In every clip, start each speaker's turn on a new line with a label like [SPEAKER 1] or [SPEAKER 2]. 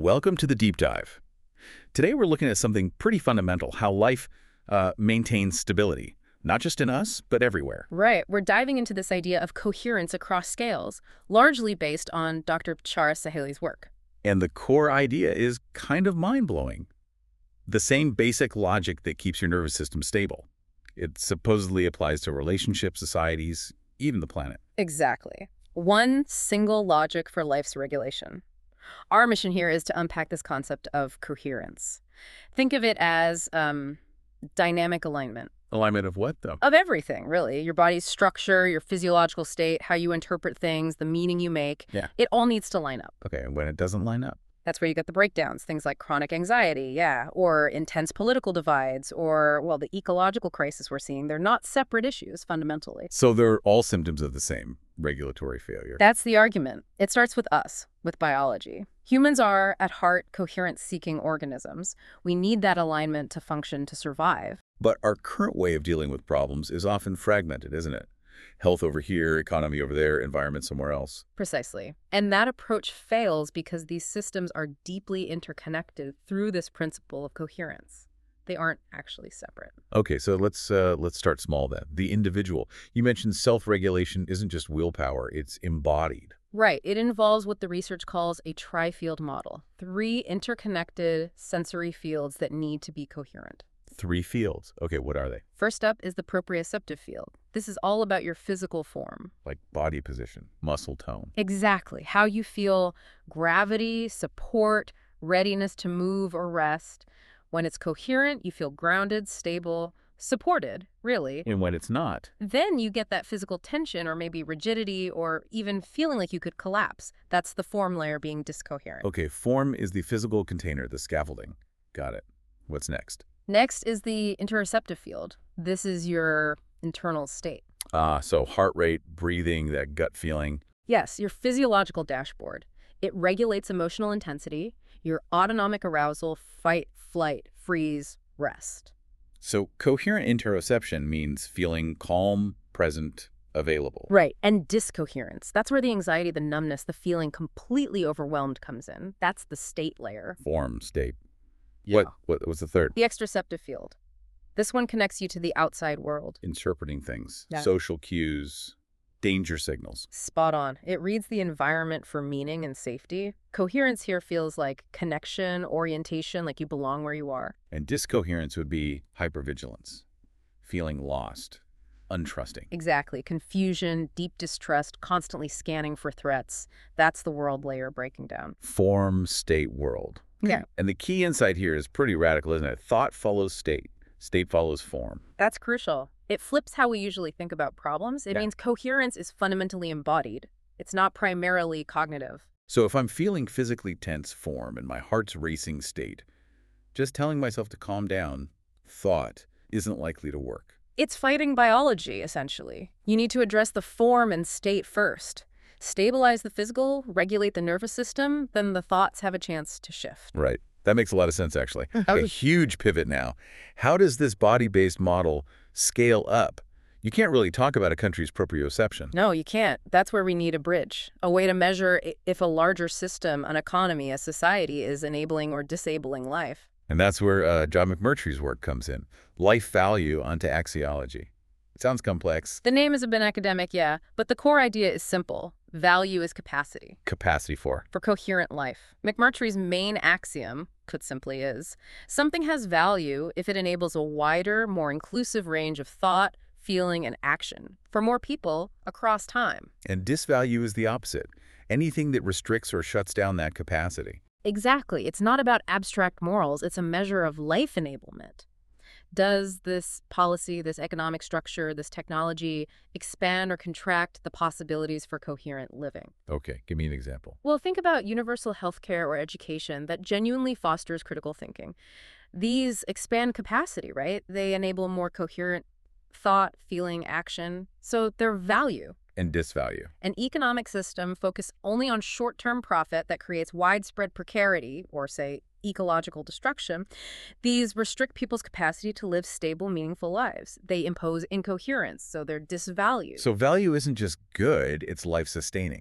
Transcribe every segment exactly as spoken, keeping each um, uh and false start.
[SPEAKER 1] welcome to the Deep Dive. Today we're looking at something pretty fundamental, how life uh, maintains stability, not just in us, but everywhere.
[SPEAKER 2] Right. We're diving into this idea of coherence across scales, largely based on Doctor Chara Saheli's work.
[SPEAKER 1] And the core idea is kind of mind-blowing. The same basic logic that keeps your nervous system stable. It supposedly applies to relationships, societies, even the planet.
[SPEAKER 2] Exactly. One single logic for life's regulation. Our mission here is to unpack this concept of coherence. Think of it as um, dynamic alignment.
[SPEAKER 1] Alignment of what, though?
[SPEAKER 2] Of everything, really. Your body's structure, your physiological state, how you interpret things, the meaning you make.
[SPEAKER 1] Yeah.
[SPEAKER 2] It all needs to line up.
[SPEAKER 1] Okay, and when it doesn't line up?
[SPEAKER 2] That's where you get the breakdowns, things like chronic anxiety, yeah, or intense political divides, or, well, the ecological crisis we're seeing. They're not separate issues, fundamentally.
[SPEAKER 1] So they're all symptoms of the same regulatory failure.
[SPEAKER 2] That's the argument. It starts with us, with biology. Humans are, at heart, coherence-seeking organisms. We need that alignment to function, to survive.
[SPEAKER 1] But our current way of dealing with problems is often fragmented, isn't it? Health over here, economy over there, environment somewhere else.
[SPEAKER 2] Precisely. And that approach fails because these systems are deeply interconnected through this principle of coherence. They aren't actually separate.
[SPEAKER 1] Okay, so let's uh, let's start small then. The individual. You mentioned self-regulation isn't just willpower, it's embodied.
[SPEAKER 2] Right. It involves what the research calls a tri-field model. Three interconnected sensory fields that need to be coherent.
[SPEAKER 1] Three fields. Okay, what are they?
[SPEAKER 2] First up is the proprioceptive field. This is all about your physical form.
[SPEAKER 1] Like body position, muscle tone.
[SPEAKER 2] Exactly. How you feel gravity, support, readiness to move or rest. When it's coherent, you feel grounded, stable, supported, really.
[SPEAKER 1] And when it's not?
[SPEAKER 2] Then you get that physical tension or maybe rigidity or even feeling like you could collapse. That's the form layer being discoherent.
[SPEAKER 1] Okay, form is the physical container, the scaffolding. Got it. What's next?
[SPEAKER 2] Next is the interoceptive field. This is your internal state.
[SPEAKER 1] Ah, so heart rate, breathing, that gut feeling.
[SPEAKER 2] Yes, your physiological dashboard. It regulates emotional intensity, your autonomic arousal, fight, flight, freeze, rest.
[SPEAKER 1] So coherent interoception means feeling calm, present, available.
[SPEAKER 2] Right, and discoherence. That's where the anxiety, the numbness, the feeling completely overwhelmed comes in. That's the state layer.
[SPEAKER 1] Form, state.
[SPEAKER 2] Yeah.
[SPEAKER 1] What, what was the third?
[SPEAKER 2] The extraceptive field. This one connects you to the outside world.
[SPEAKER 1] Interpreting things,
[SPEAKER 2] Yeah.
[SPEAKER 1] social cues, danger signals.
[SPEAKER 2] Spot on. It reads the environment for meaning and safety. Coherence here feels like connection, orientation, like you belong where you are.
[SPEAKER 1] And discoherence would be hypervigilance, feeling lost, untrusting.
[SPEAKER 2] Exactly. Confusion, deep distrust, constantly scanning for threats. That's the world layer breaking down.
[SPEAKER 1] Form, state, world.
[SPEAKER 2] Yeah.
[SPEAKER 1] And the key insight here is pretty radical, isn't it? Thought follows state. State follows form.
[SPEAKER 2] That's crucial. It flips how we usually think about problems. It
[SPEAKER 1] Yeah.
[SPEAKER 2] means coherence is fundamentally embodied. It's not primarily cognitive.
[SPEAKER 1] So if I'm feeling physically tense form and my heart's racing state, just telling myself to calm down, thought, isn't likely to work.
[SPEAKER 2] It's fighting biology, essentially. You need to address the form and state first. Stabilize the physical, regulate the nervous system, then the thoughts have a chance to shift.
[SPEAKER 1] Right. That makes a lot of sense, actually. A huge pivot now. How does this body-based model scale up? You can't really talk about a country's proprioception.
[SPEAKER 2] No, you can't. That's where we need a bridge, a way to measure i- if a larger system, an economy, a society is enabling or disabling life.
[SPEAKER 1] And that's where uh, John McMurtry's work comes in. Life value onto axiology. It sounds complex.
[SPEAKER 2] The name is a bit academic, yeah, but the core idea is simple. Value is capacity.
[SPEAKER 1] Capacity for.
[SPEAKER 2] For coherent life. McMurtry's main axiom, put simply, is something has value if it enables a wider, more inclusive range of thought, feeling, and action for more people across time.
[SPEAKER 1] And disvalue is the opposite. Anything that restricts or shuts down that capacity.
[SPEAKER 2] Exactly. It's not about abstract morals. It's a measure of life enablement. Does this policy, this economic structure, this technology expand or contract the possibilities for coherent living?
[SPEAKER 1] Okay, give me an example.
[SPEAKER 2] Well, think about universal healthcare or education that genuinely fosters critical thinking. These expand capacity, right? They enable more coherent thought, feeling, action. So they're value.
[SPEAKER 1] And disvalue.
[SPEAKER 2] An economic system focused only on short-term profit that creates widespread precarity, or say, ecological destruction, these restrict people's capacity to live stable, meaningful lives. They impose incoherence, so they're disvalued.
[SPEAKER 1] So value isn't just good, it's life-sustaining.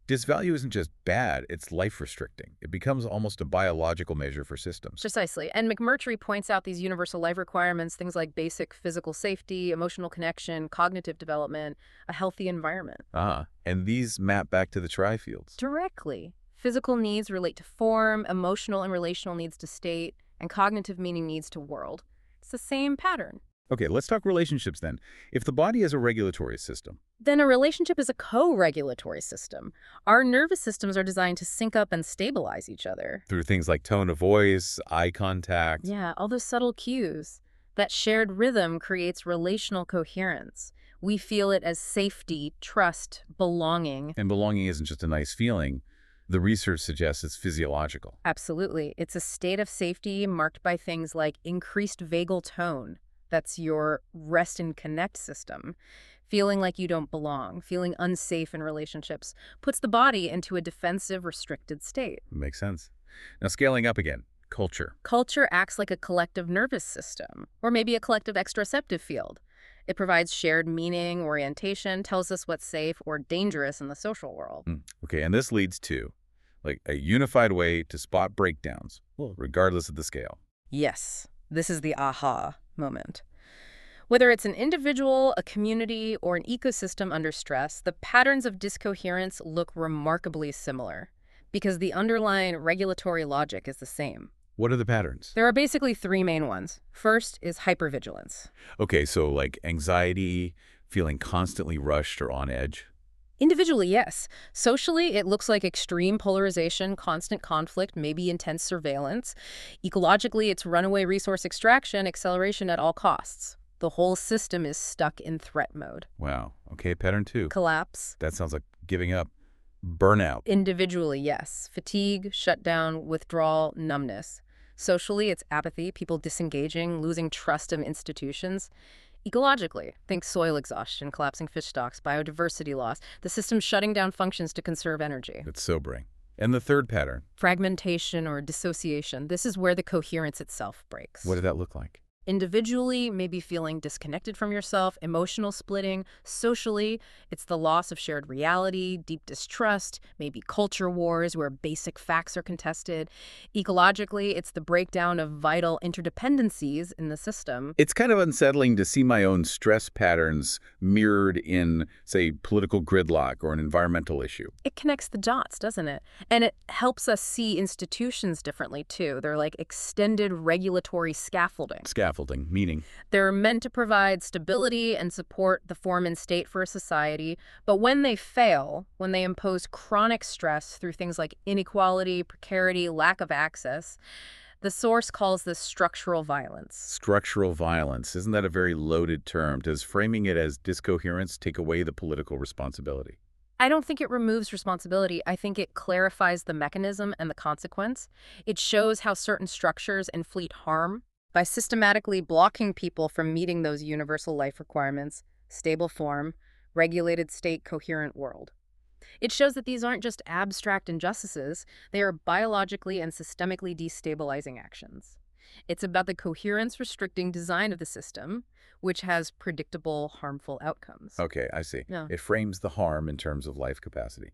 [SPEAKER 1] Dysvalue isn't just bad, it's life-restricting. It becomes almost a biological measure for systems.
[SPEAKER 2] Precisely. And McMurtry points out these universal life requirements, things like basic physical safety, emotional connection, cognitive development, a healthy environment.
[SPEAKER 1] Ah, and these map back to the tri-fields.
[SPEAKER 2] Directly. Physical needs relate to form, emotional and relational needs to state, and cognitive meaning needs to world. It's the same pattern.
[SPEAKER 1] Okay, let's talk relationships then. If the body is a regulatory system,
[SPEAKER 2] Then a relationship is a co-regulatory system. Our nervous systems are designed to sync up and stabilize each other.
[SPEAKER 1] through things like tone of voice, eye contact,
[SPEAKER 2] Yeah, all those subtle cues. That shared rhythm creates relational coherence. We feel it as safety, trust, belonging.
[SPEAKER 1] and belonging isn't just a nice feeling. The research suggests it's physiological.
[SPEAKER 2] Absolutely. It's a state of safety marked by things like increased vagal tone. That's your rest and connect system. Feeling like you don't belong, feeling unsafe in relationships, puts the body into a defensive, restricted state.
[SPEAKER 1] Makes sense. Now, scaling up again, culture.
[SPEAKER 2] Culture acts like a collective nervous system, or maybe a collective exteroceptive field. It provides shared meaning, orientation, tells us what's safe or dangerous in the social world.
[SPEAKER 1] Hmm. Okay, and this leads to like a unified way to spot breakdowns, regardless of the scale.
[SPEAKER 2] Yes, this is the aha moment. Whether it's an individual, a community, or an ecosystem under stress, the patterns of discoherence look remarkably similar because the underlying regulatory logic is the same.
[SPEAKER 1] What are the patterns?
[SPEAKER 2] There are basically three main ones. First is hypervigilance.
[SPEAKER 1] Okay, so like anxiety, feeling constantly rushed or on edge.
[SPEAKER 2] Individually, yes. Socially, it looks like extreme polarization, constant conflict, maybe intense surveillance. Ecologically, it's runaway resource extraction, acceleration at all costs. The whole system is stuck in threat mode.
[SPEAKER 1] Wow. Okay, pattern two.
[SPEAKER 2] Collapse.
[SPEAKER 1] That sounds like giving up. Burnout.
[SPEAKER 2] Individually, yes. Fatigue, shutdown, withdrawal, numbness. Socially, it's apathy, people disengaging, losing trust in institutions. Ecologically, think soil exhaustion, collapsing fish stocks, biodiversity loss, the system shutting down functions to conserve energy.
[SPEAKER 1] It's sobering. And the third pattern.
[SPEAKER 2] Fragmentation or dissociation, this is where the coherence itself breaks.
[SPEAKER 1] What did that look like?
[SPEAKER 2] Individually, maybe feeling disconnected from yourself, emotional splitting. Socially, it's the loss of shared reality, deep distrust, maybe culture wars where basic facts are contested. Ecologically, it's the breakdown of vital interdependencies in the system.
[SPEAKER 1] It's kind of unsettling to see my own stress patterns mirrored in, say, political gridlock or an environmental issue.
[SPEAKER 2] It connects the dots, doesn't it? And it helps us see institutions differently, too. They're like extended regulatory scaffolding.
[SPEAKER 1] Scaffolding, meaning
[SPEAKER 2] They're meant to provide stability and support the form and state for a society, but when they fail, when they impose chronic stress through things like inequality, precarity, lack of access, the source calls this structural violence.
[SPEAKER 1] structural violence. Isn't that a very loaded term? Does framing it as discoherence take away the political responsibility?
[SPEAKER 2] I don't think it removes responsibility. I think it clarifies the mechanism and the consequence. It shows how certain structures inflict harm by systematically blocking people from meeting those universal life requirements, stable form, regulated state, coherent world. It shows that these aren't just abstract injustices, they are biologically and systemically destabilizing actions. It's about the coherence-restricting design of the system, which has predictable, harmful outcomes.
[SPEAKER 1] Okay, I see.
[SPEAKER 2] Yeah.
[SPEAKER 1] It frames the harm in terms of life capacity.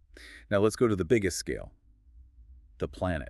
[SPEAKER 1] Now let's go to the biggest scale, the planet.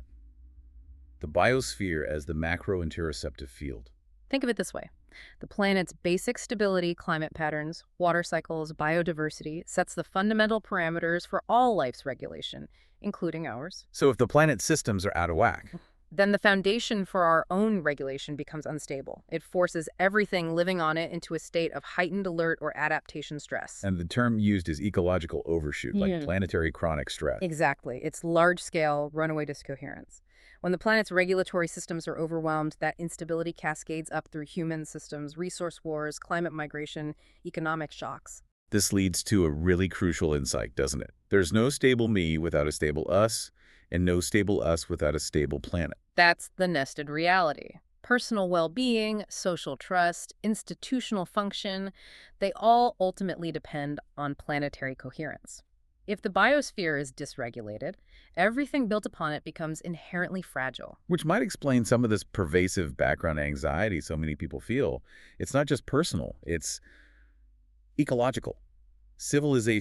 [SPEAKER 1] The biosphere as the macro-interoceptive field.
[SPEAKER 2] Think of it this way. The planet's basic stability, climate patterns, water cycles, biodiversity sets the fundamental parameters for all life's regulation, including ours.
[SPEAKER 1] So if the planet's systems are out of whack,
[SPEAKER 2] Then the foundation for our own regulation becomes unstable. It forces everything living on it into a state of heightened alert or adaptation stress.
[SPEAKER 1] and the term used is ecological overshoot, like
[SPEAKER 2] Yeah.
[SPEAKER 1] planetary chronic stress.
[SPEAKER 2] Exactly. It's large-scale runaway discoherence. When the planet's regulatory systems are overwhelmed, that instability cascades up through human systems, resource wars, climate migration, economic shocks.
[SPEAKER 1] This leads to a really crucial insight, doesn't it? There's no stable me without a stable us, and no stable us without a stable planet.
[SPEAKER 2] That's the nested reality. Personal well-being, social trust, institutional function, they all ultimately depend on planetary coherence. If the biosphere is dysregulated, everything built upon it becomes inherently fragile.
[SPEAKER 1] Which might explain some of this pervasive background anxiety so many people feel. It's not just personal, it's ecological, civilizational.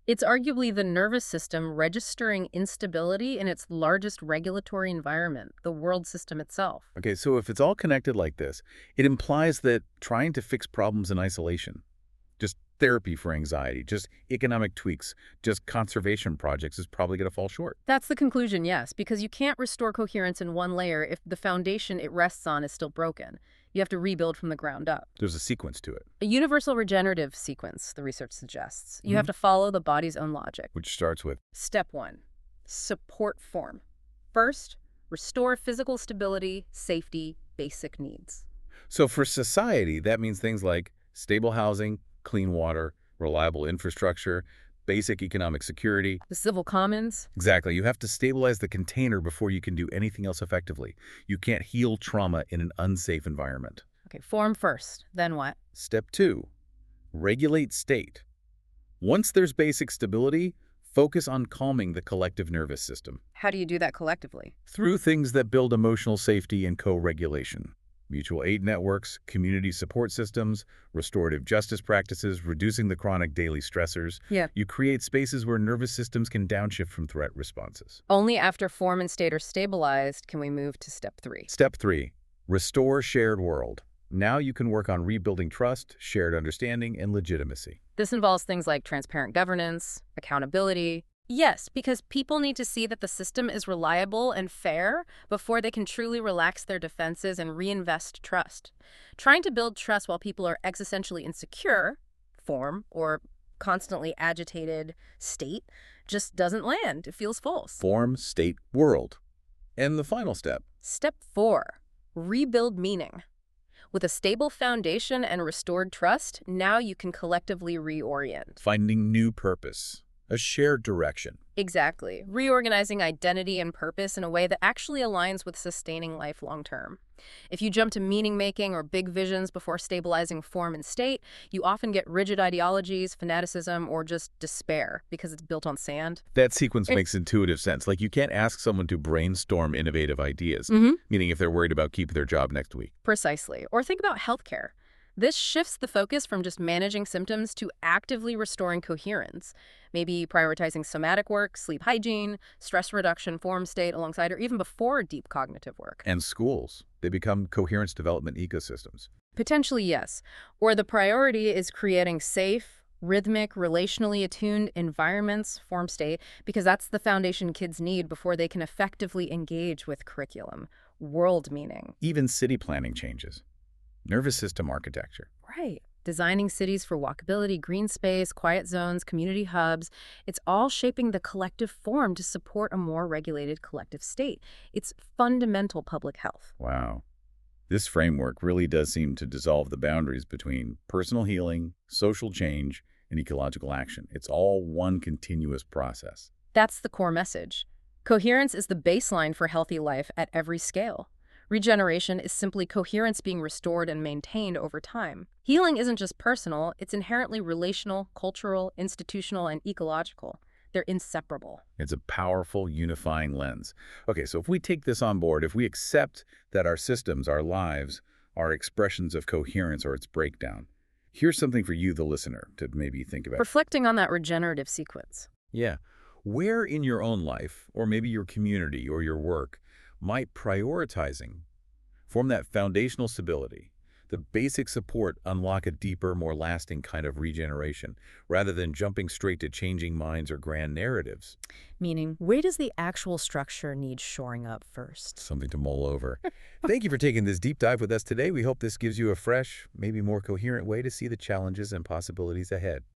[SPEAKER 2] It's arguably the nervous system registering instability in its largest regulatory environment, the world system itself.
[SPEAKER 1] Okay, so if it's all connected like this, it implies that trying to fix problems in isolation, just therapy for anxiety, just economic tweaks, just conservation projects is probably going to fall short.
[SPEAKER 2] That's the conclusion, yes, because you can't restore coherence in one layer if the foundation it rests on is still broken. You have to rebuild from the ground up.
[SPEAKER 1] There's a sequence to it,
[SPEAKER 2] A universal regenerative sequence, the research suggests. You
[SPEAKER 1] Mhm.
[SPEAKER 2] have to follow the body's own logic.
[SPEAKER 1] which starts with
[SPEAKER 2] Step one, support form. First, restore physical stability, safety, basic needs.
[SPEAKER 1] So for society, that means things like stable housing, clean water, reliable infrastructure, basic economic security.
[SPEAKER 2] The civil commons.
[SPEAKER 1] Exactly. You have to stabilize the container before you can do anything else effectively. You can't heal trauma in an unsafe environment.
[SPEAKER 2] Okay, form first. Then what?
[SPEAKER 1] Step two, regulate state. Once there's basic stability, focus on calming the collective nervous system
[SPEAKER 2] How do you do that collectively?
[SPEAKER 1] through things that build emotional safety and co-regulation. Mutual aid networks, community support systems, restorative justice practices, reducing the chronic daily stressors.
[SPEAKER 2] Yeah.
[SPEAKER 1] You create spaces where nervous systems can downshift from threat responses.
[SPEAKER 2] Only after form and state are stabilized can we move to step three.
[SPEAKER 1] Step three, restore shared world. Now you can work on rebuilding trust, shared understanding, and legitimacy.
[SPEAKER 2] This involves things like transparent governance, accountability. Yes, because people need to see that the system is reliable and fair before they can truly relax their defenses and reinvest trust. Trying to build trust while people are existentially insecure, form, or constantly agitated, state, just doesn't land. It feels false.
[SPEAKER 1] Form, state, world. And the final step,
[SPEAKER 2] Step four, rebuild meaning. With a stable foundation and restored trust, now you can collectively reorient.
[SPEAKER 1] finding new purpose, a shared direction.
[SPEAKER 2] Exactly. Reorganizing identity and purpose in a way that actually aligns with sustaining life long term. If you jump to meaning making or big visions before stabilizing form and state, you often get rigid ideologies, fanaticism, or just despair because it's built on sand.
[SPEAKER 1] That sequence
[SPEAKER 2] It-
[SPEAKER 1] makes intuitive sense. Like you can't ask someone to brainstorm innovative ideas,
[SPEAKER 2] Mm-hmm.
[SPEAKER 1] meaning if they're worried about keeping their job next week.
[SPEAKER 2] Precisely. Or think about healthcare. This shifts the focus from just managing symptoms to actively restoring coherence, maybe prioritizing somatic work, sleep hygiene, stress reduction, form state alongside or even before deep cognitive work.
[SPEAKER 1] And schools, they become coherence development ecosystems.
[SPEAKER 2] Potentially, yes. Or the priority is creating safe, rhythmic, relationally attuned environments, form state, because that's the foundation kids need before they can effectively engage with curriculum, world meaning.
[SPEAKER 1] Even city planning changes. Nervous system architecture.
[SPEAKER 2] Right. Designing cities for walkability, green space, quiet zones, community hubs. It's all shaping the collective form to support a more regulated collective state. It's fundamental public health.
[SPEAKER 1] Wow. This framework really does seem to dissolve the boundaries between personal healing, social change, and ecological action. It's all one continuous process.
[SPEAKER 2] That's the core message. Coherence is the baseline for healthy life at every scale. Regeneration is simply coherence being restored and maintained over time. Healing isn't just personal, it's inherently relational, cultural, institutional, and ecological. They're inseparable.
[SPEAKER 1] It's a powerful, unifying lens. Okay, so if we take this on board, if we accept that our systems, our lives, are expressions of coherence or its breakdown, here's something for you, the listener, to maybe think about.
[SPEAKER 2] Reflecting on that regenerative sequence.
[SPEAKER 1] Yeah. Where in your own life, or maybe your community or your work, might prioritizing form that foundational stability, the basic support unlock a deeper, more lasting kind of regeneration, rather than jumping straight to changing minds or grand narratives?
[SPEAKER 2] Meaning, where does the actual structure need shoring up first?
[SPEAKER 1] Something to mull over. Thank you for taking this deep dive with us today. We hope this gives you a fresh, maybe more coherent way to see the challenges and possibilities ahead.